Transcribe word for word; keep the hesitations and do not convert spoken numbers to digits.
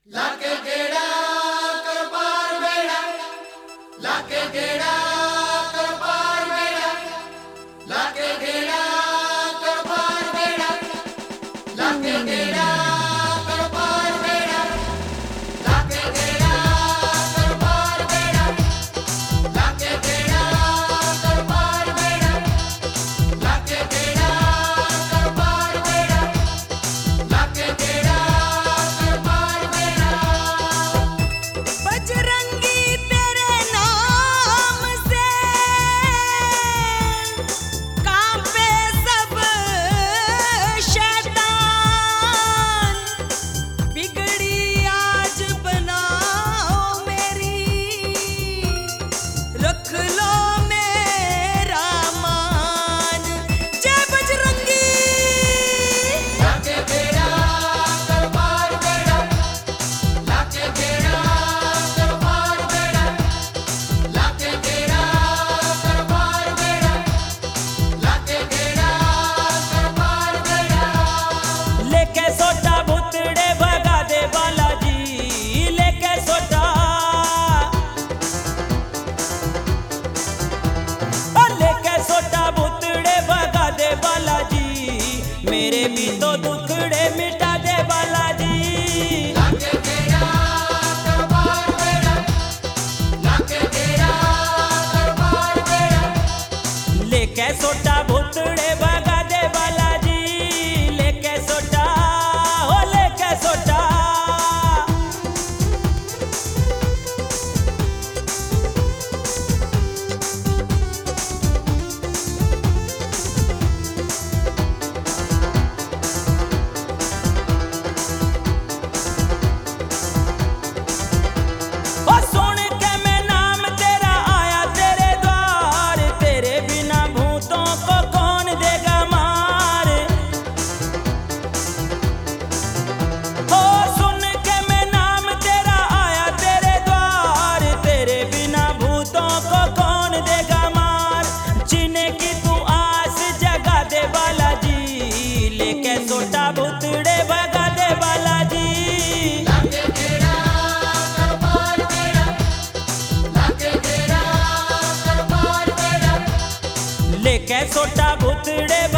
लाके गेड़ा कर पार बेड़ा, लाके गेड़ा कर पार बेड़ा, लाके गेड़ा कर पार बेड़ा, लाके गेड़ा कर पार बेड़ा, लाके गेड़ा कर पार बेड़ा, लाके गेड़ा कर पार बेड़ा, लाके गेड़ा कर पार बेड़ा, लाके गेड़ा कर पार बेड़ा। बजरंगी तेरे नाम से कांपे सब शैतान, बिगड़ी आज बनाओ मेरी, रख लो मेरा मान। जय बजरंगी। लाके गेड़ा कर पार बेड़ा, लाके गेड़ा कर पार बेड़ा, लाके गेड़ा कर पार बेड़ा, लाके गेड़ा कर पार बेड़ा। लेके सोटा भुतड़े भगा दे बालाजी, लेके सोटा ओ लेके सोटा भुतड़े भगा दे बालाजी, मेरे भी तो दुखड़े मिटा दे बालाजी। लाके गेड़ा कर पार बेड़ा, लाके गेड़ा कर पार बेड़ा, लेके सोटा भुतड़े भगा दे बालाजी, लेके सोटा ओ लेके सोटा। ओ सुन के मैं नाम तेरा आया तेरे द्वार, तेरे बिना भूतों को कौन देगा मार। ओ सुन के मैं नाम तेरा आया तेरे द्वार, तेरे बिना भूतों को कौन देगा मार। जीने की तू आस जगा दे बालाजी, लेके सोटा भुतड़े भगा दे बालाजी। लाके गेड़ा कर पार बेड़ा, लाके गेड़ा कर पार बेड़ा, लेके सोटा भुतड़े